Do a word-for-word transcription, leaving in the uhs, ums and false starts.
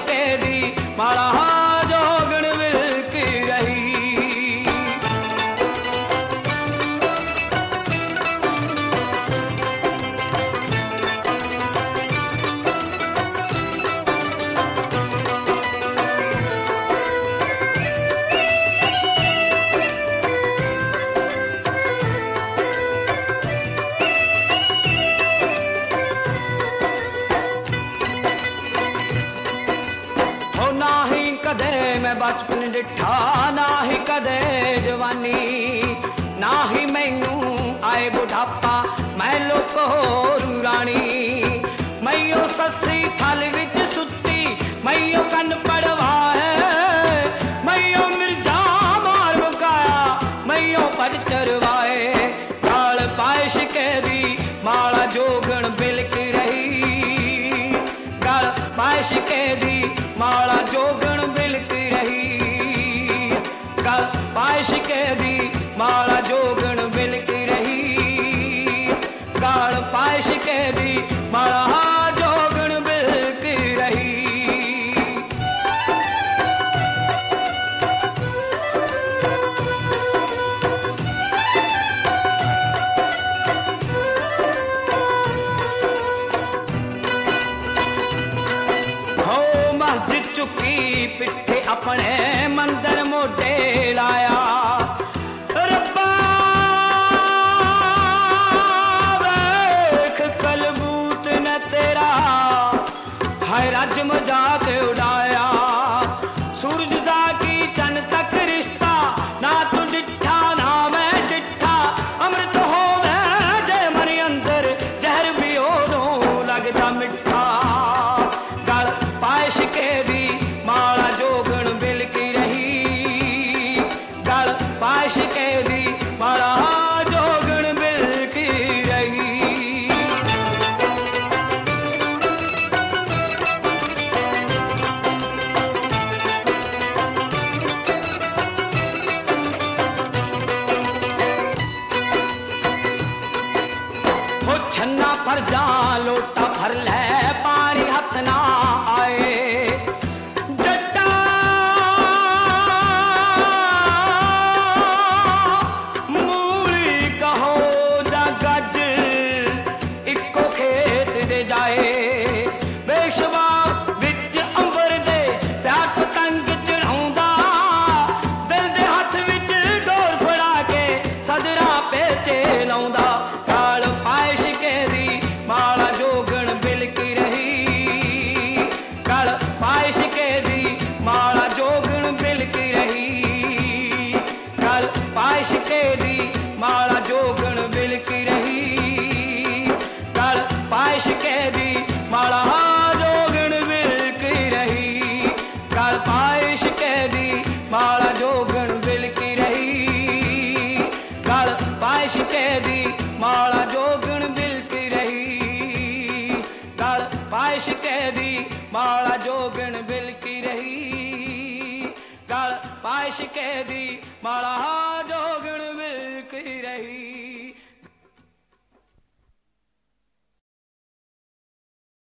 के दी माला जोगण बिलक रही। कदे मैं बचपन डिठा ना ही कदे जवानी, ना ही मैनू आए बुढ़ापा मैं लोक होरू रानी। मैयो सस्सी थल विच सुती मैयो कन पड़वा है, मैयो मिर्जा मार मुकाया मैयो पर चरवाए। काल पायश के दी माला जोगण बिलक रही, काल पायश के दी माला जोगण बिलक रही, काल पायश के दी माला जोगण बिलक रही, काल पायश के दी माला जोगण बिलक रही। चुकी पिठे अपने मंदिर मोटे लाया, रब्बा वेख कलबूत न तेरा हाय राज मजाक उड़ाया। सूरज दा की चन तक रिश्ता ना तू डिठा ना मैं डिठा, अमृत हो जय मरी अंदर जहर भी ओदों लग जा मिठा। गल पायश के दी माला जोगण बिलक रही, गल पायश के दी माला जोगण बिलक रही। हो छन्ना पर जा लोटा भर ले पानी हथ ना आए, पायश के दी माला जोगण बिलक रही, कल पायश के दी माला जोगण बिलक रही, कल पायश के दी माला जोगण बिलक रही, कल पायश के दी माला जोगण बिलक रही, कल पायश के दी माला जोगण बिलक रही, कल पायश के दी माला जो